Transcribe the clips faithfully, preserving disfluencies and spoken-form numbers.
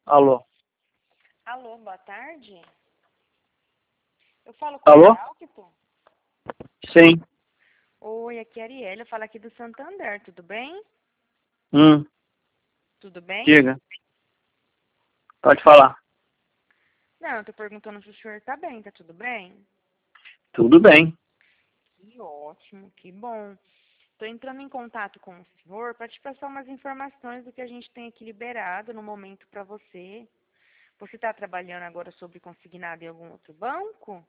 Alô? Alô, boa tarde. Eu falo com Alô? o Alckto? Sim. Oi, aqui é a Arielle, eu falo aqui do Santander, tudo bem? Hum, Tudo bem? diga. Pode falar. Não, eu tô perguntando se o senhor tá bem, tá tudo bem? Tudo bem. Que ótimo, que bom. Tô entrando em contato com o senhor para te passar umas informações do que a gente tem aqui liberado no momento para você. Você está trabalhando agora sobre consignado em algum outro banco?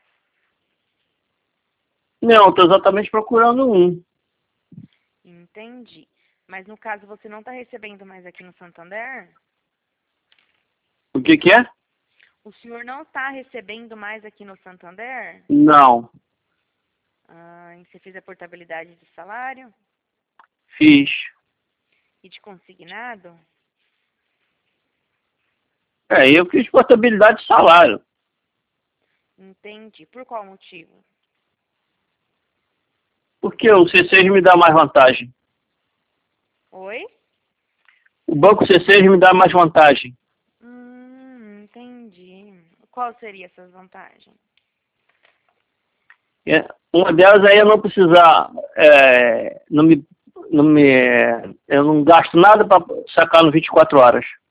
Não, estou exatamente procurando um. Entendi. Mas no caso você não está recebendo mais aqui no Santander? O que que é? O senhor não está recebendo mais aqui no Santander? Não. Ah, e você fez a portabilidade de salário Fiz. e de consignado? É, eu fiz portabilidade de salário. Entendi. Por qual motivo? Porque o C seis me dá mais vantagem. Oi? O banco C seis me dá mais vantagem. Hum, entendi. Qual seria essas vantagens? É, uma delas aí é não precisar, é, não me, não me, eu não gasto nada para sacar no vinte e quatro horas.